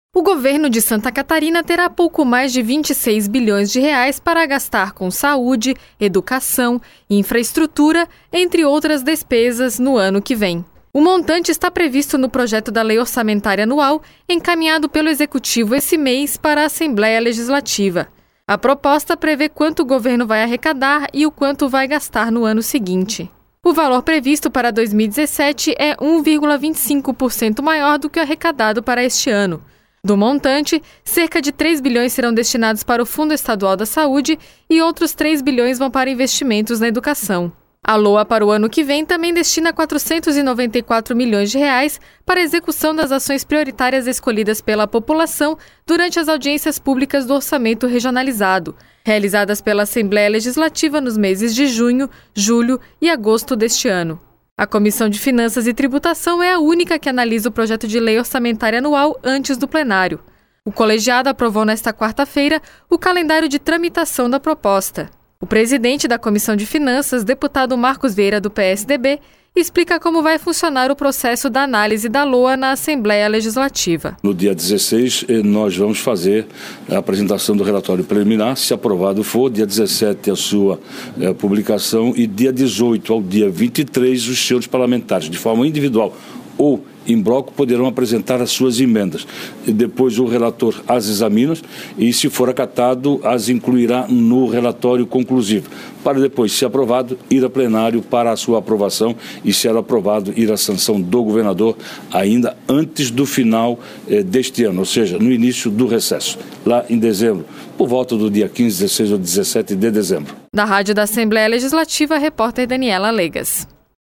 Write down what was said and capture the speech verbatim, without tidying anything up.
O governo de Santa Catarina terá pouco mais de vinte e seis bilhões de reais para gastar com saúde, educação, infraestrutura, entre outras despesas, no ano que vem. O montante está previsto no projeto da Lei Orçamentária Anual, encaminhado pelo Executivo esse mês para a Assembleia Legislativa. A proposta prevê quanto o governo vai arrecadar e o quanto vai gastar no ano seguinte. O valor previsto para dois mil e dezessete é um vírgula vinte e cinco por cento maior do que o arrecadado para este ano. Do montante, cerca de três bilhões serão destinados para o Fundo Estadual da Saúde e outros três bilhões vão para investimentos na educação. A LOA para o ano que vem também destina quatrocentos e noventa e quatro milhões de reais para a execução das ações prioritárias escolhidas pela população durante as audiências públicas do Orçamento Regionalizado, realizadas pela Assembleia Legislativa nos meses de junho, julho e agosto deste ano. A Comissão de Finanças e Tributação é a única que analisa o projeto de lei orçamentária anual antes do plenário. O colegiado aprovou nesta quarta-feira o calendário de tramitação da proposta. O presidente da Comissão de Finanças, deputado Marcos Vieira, do P S D B, explica como vai funcionar o processo da análise da LOA na Assembleia Legislativa. No dia dezesseis, nós vamos fazer a apresentação do relatório preliminar, se aprovado for, dia dezessete a sua é, publicação e dia dezoito ao dia vinte e três os senhores parlamentares, de forma individual ou em bloco, poderão apresentar as suas emendas. E depois o relator as examina e, se for acatado, as incluirá no relatório conclusivo, para depois, se aprovado, ir a plenário para a sua aprovação e, se ela aprovado, ir à sanção do governador ainda antes do final eh, deste ano, ou seja, no início do recesso, lá em dezembro, por volta do dia quinze, dezesseis ou dezessete de dezembro. Da Rádio da Assembleia Legislativa, a repórter Daniela Legas.